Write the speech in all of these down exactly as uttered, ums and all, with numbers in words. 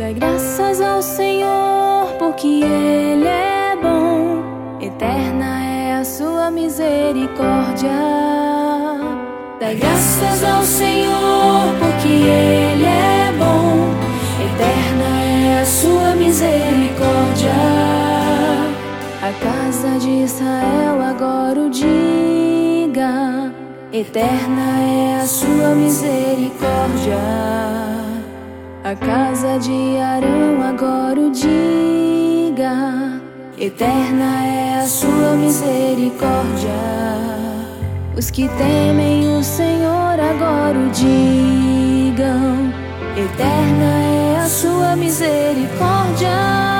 Dai graças ao Senhor, porque Ele é bom, eterna é a sua misericórdia. Dai graças ao Senhor, porque Ele é bom, eterna é a sua misericórdia. A casa de Israel agora o diga, eterna é a sua misericórdia. A casa de Arão agora o diga, eterna é a sua misericórdia. Os que temem o Senhor agora o digam, eterna é a sua misericórdia.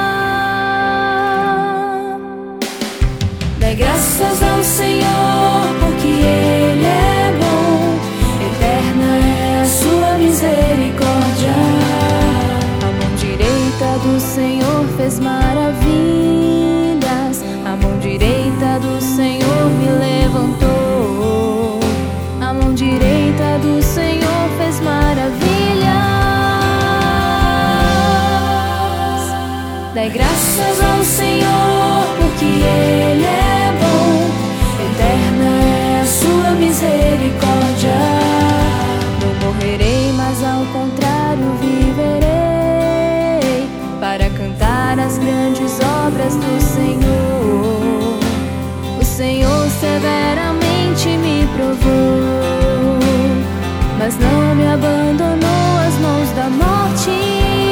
Dai graças ao Senhor, porque Ele é bom, eterna é a sua misericórdia. A mão direita do Senhor fez maravilhas, a mão direita do Senhor me levantou, a mão direita do Senhor fez maravilhas. Dai graças ao Senhor, porque Ele é bom, eterna é a sua misericórdia. Não morrerei, mas ao contrário viverei, para cantar as grandes obras do Senhor. O Senhor severamente me provou, mas não me abandonou às mãos da morte.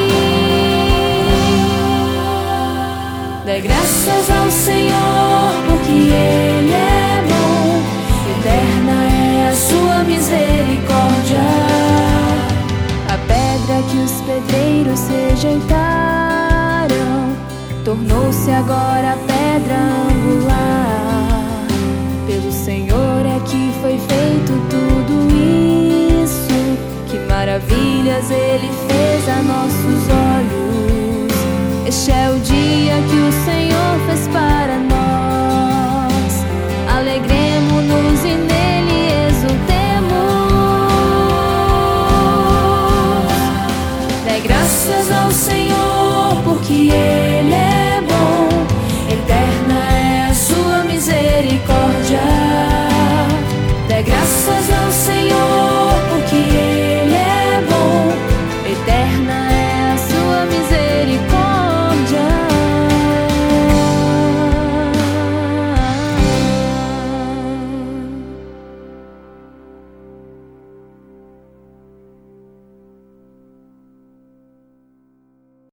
Dai graças ao Senhor, porque Ele é bom, eterna é a sua misericórdia. A pedra que os pedreiros rejeitaram tornou-se agora a pedra angular. Pelo Senhor é que foi feito tudo isso, que maravilhas Ele fez a nossos olhos. Este é o dia que o Senhor